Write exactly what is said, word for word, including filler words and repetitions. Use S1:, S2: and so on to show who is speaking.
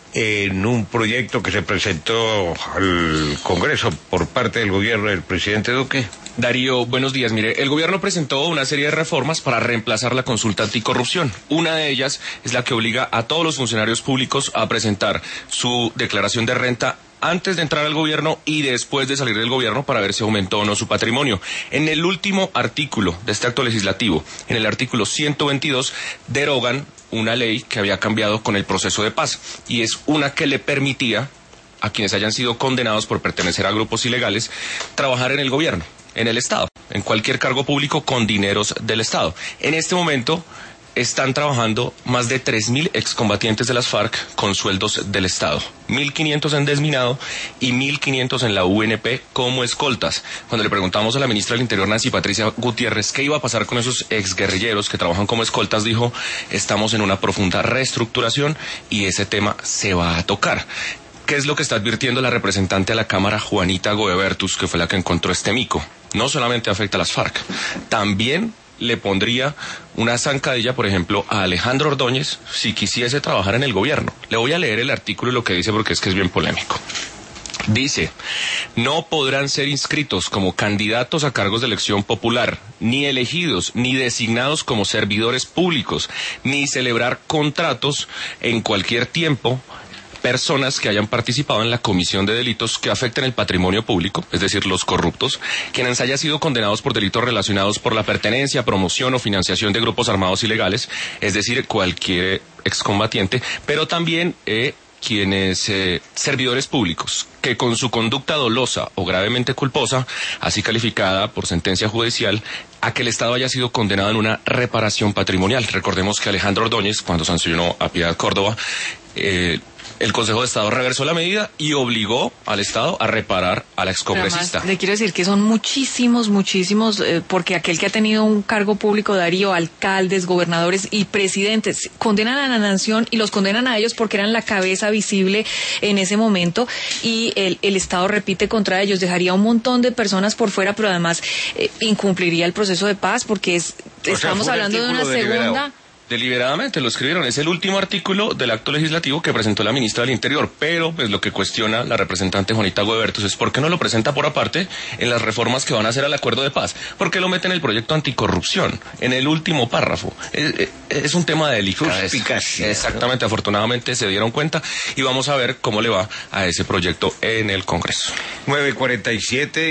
S1: en un proyecto que se presentó al Congreso por parte del gobierno del presidente Duque?
S2: Darío, buenos días. Mire, el gobierno presentó una serie de reformas para reemplazar la consulta anticorrupción. Una de ellas es la que obliga a todos los funcionarios públicos a presentar su declaración de renta antes de entrar al gobierno y después de salir del gobierno para ver si aumentó o no su patrimonio. En el último artículo de este acto legislativo, en el artículo ciento veintidós, derogan una ley que había cambiado con el proceso de paz, y es una que le permitía a quienes hayan sido condenados por pertenecer a grupos ilegales trabajar en el gobierno, en el Estado, en cualquier cargo público con dineros del Estado. En este momento están trabajando más de tres mil excombatientes de las FARC con sueldos del Estado, mil quinientos en Desminado y mil quinientos en la U N P como escoltas. Cuando le preguntamos a la ministra del Interior, Nancy Patricia Gutiérrez, qué iba a pasar con esos exguerrilleros que trabajan como escoltas, dijo: estamos en una profunda reestructuración y ese tema se va a tocar. ¿Qué es lo que está advirtiendo la representante a la Cámara, Juanita Goebertus, que fue la que encontró este mico? No solamente afecta a las FARC, también le pondría una zancadilla, por ejemplo, a Alejandro Ordóñez si quisiese trabajar en el gobierno. Le voy a leer el artículo y lo que dice, porque es que es bien polémico. Dice: no podrán ser inscritos como candidatos a cargos de elección popular, ni elegidos, ni designados como servidores públicos, ni celebrar contratos en cualquier tiempo personas que hayan participado en la comisión de delitos que afecten el patrimonio público, es decir, los corruptos, quienes hayan sido condenados por delitos relacionados por la pertenencia, promoción o financiación de grupos armados ilegales, es decir, cualquier excombatiente, pero también eh, quienes, eh, servidores públicos, que con su conducta dolosa o gravemente culposa, así calificada por sentencia judicial, a que el Estado haya sido condenado en una reparación patrimonial. Recordemos que Alejandro Ordóñez, cuando sancionó a Piedad Córdoba, eh, el Consejo de Estado reversó la medida y obligó al Estado a reparar a la excongresista.
S3: Le quiero decir que son muchísimos, muchísimos, eh, porque aquel que ha tenido un cargo público, Darío, alcaldes, gobernadores y presidentes, condenan a la nación y los condenan a ellos porque eran la cabeza visible en ese momento, y el, el Estado repite contra ellos, dejaría un montón de personas por fuera, pero además eh, incumpliría el proceso de paz, porque es, o estamos sea, hablando de una segunda...
S2: Deliberadamente lo escribieron, es el último artículo del acto legislativo que presentó la ministra del Interior, pero pues lo que cuestiona la representante Juanita Goebertus es por qué no lo presenta por aparte en las reformas que van a hacer al acuerdo de paz, por qué lo mete en el proyecto anticorrupción, en el último párrafo. Es, es un tema delicado. Exactamente, afortunadamente se dieron cuenta y vamos a ver cómo le va a ese proyecto en el Congreso.
S1: nueve cuarenta y siete